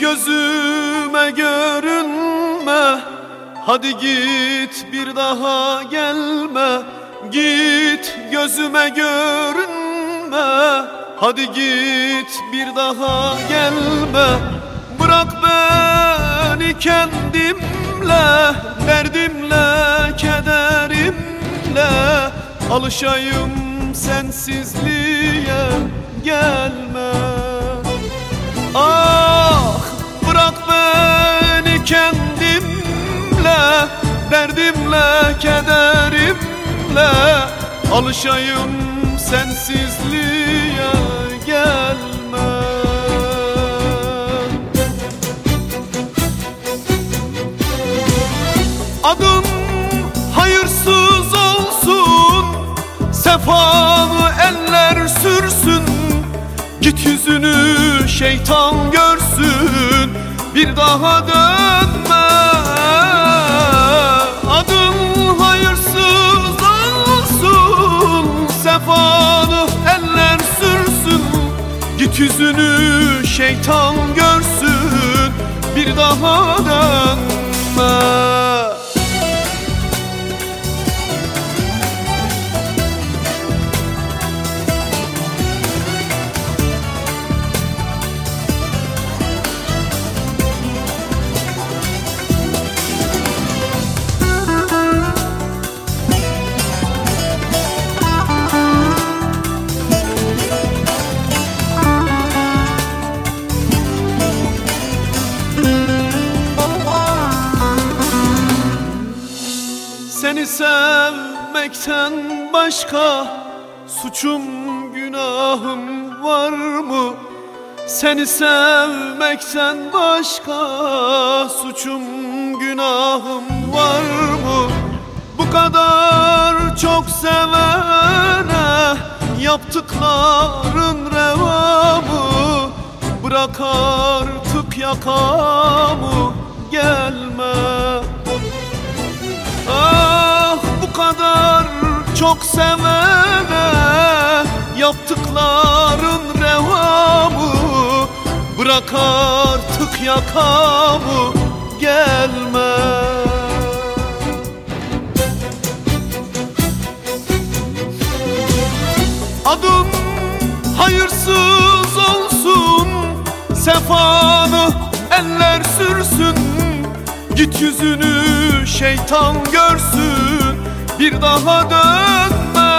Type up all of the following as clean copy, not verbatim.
gözüme görünme, hadi git bir daha gelme. Git gözüme görünme, hadi git bir daha gelme. Bırak beni kendimle, derdimle, kederimle, alışayım sensizliğe, gelme. Ah, bırak beni kendimle, derdimle, kederimle, alışayım sensizliğe, gelme. Adın hayırsız olsun, sefanı eller sürsün. Git yüzünü şeytan görsün, bir daha dönme. Adın hayırsız olsun, sefanı eller sürsün. Git yüzünü şeytan görsün, bir daha dönme. Seni sevmekten başka suçum, günahım var mı? Seni sevmekten başka suçum, günahım var mı? Bu kadar çok sevene yaptıkların reva mı? Bırak artık yakamı, gelme. Ah, bu kadar çok sevene yaptıkların reva mı? Bırak artık yakamı, gelme. Adın hayırsız olsun, sefanı eller sürsün. Git yüzünü şeytan görsün, bir daha dönme.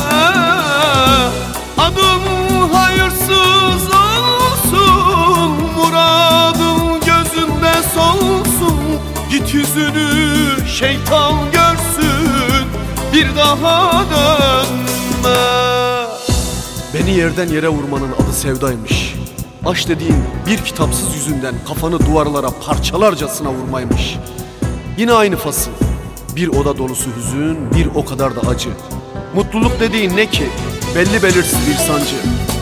Adın hayırsız olsun, muradın gözünde solsun. Git yüzünü şeytan görsün, bir daha dönme. Beni yerden yere vurmanın adı sevdaymış. Aşk dediğin bir kitapsız yüzünden kafanı duvarlara parçalarcasına vurmaymış. Yine aynı fasıl, bir oda dolusu hüzün, bir o kadar da acı. Mutluluk dediğin ne ki? Belli belirsiz bir sancı.